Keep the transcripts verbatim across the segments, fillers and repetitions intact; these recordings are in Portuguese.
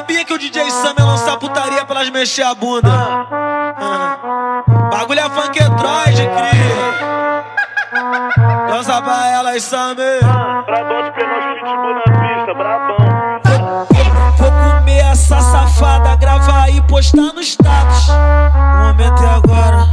sabia que o D J Sam ia lançar putaria pra elas mexer a bunda. Ah. Bagulho é funk Android, cria. Lança pra elas, Sam. Brabão de pênalti, pitbull na pista, brabão. Vou comer essa safada, gravar e postar no status. O momento é agora,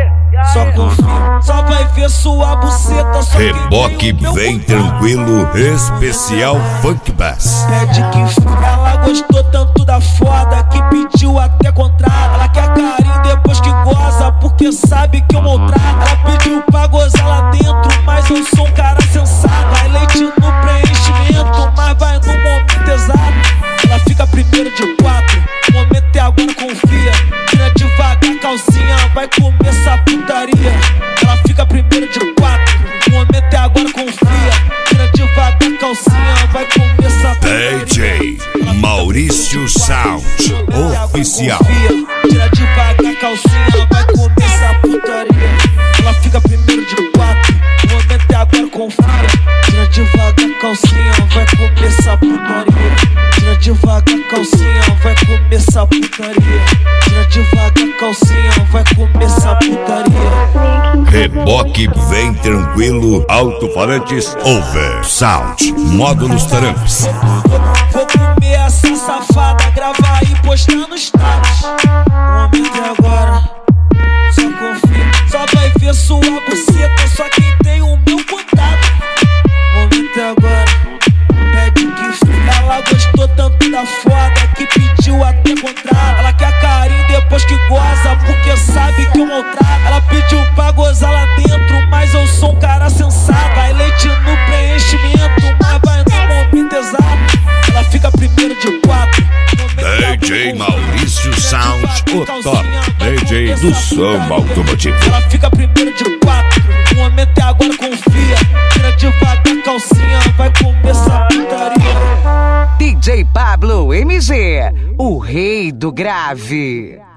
só confia, só vai ver sua buceta. Só Reboque bem tranquilo, especial Funk Bass. Pede que ela gostou tanto da foda que pediu até contrato. Ela quer carinho depois que goza, porque sabe que eu maltrato. Ela pediu pra gozar lá dentro, mas eu sou um cara sensato. Vai leite no preenchimento, mas vai no momento exato. Ela fica primeiro de quatro, o momento é agora, confia. Tira devagar calcinha, vai começar a putaria. Ela fica primeiro de quatro, o momento é agora, confia. Tira devagar calcinha, vai começar a putaria. D J Maurício Sound Oficial. Tira devagar calcinha, vai começar a putaria. Ela fica primeiro de quatro, o momento é agora, confia. Tira devagar calcinha, vai começar a putaria. Tira devagar calcinha, vai começar a putaria. Tira devagar calcinha, vai começar a putaria. Reboque bem tranquilo, alto-falantes over, sound, módulos taramps. Vou comer essa safada, gravar e postar no status. O momento é agora, só confia, só vai ver sua buceta, só quem tem o meu contato. O momento é agora, pede que ela gostou tanto da foda que pediu até contrato. Ela quer carinho depois que goza, porque sabe que eu maltrato. Ela pediu pra gozar lá dentro, mas eu sou um cara sensato. Vai leite no preenchimento, mas vai no momento exato. Ela fica primeiro de quatro. D J Maurício Sound, o top D J do som automotivo. Ela fica primeiro de quatro, o momento é agora, confia. Tira devagar calcinha, vai começar a putaria. D J Pablo M G, o rei do grave.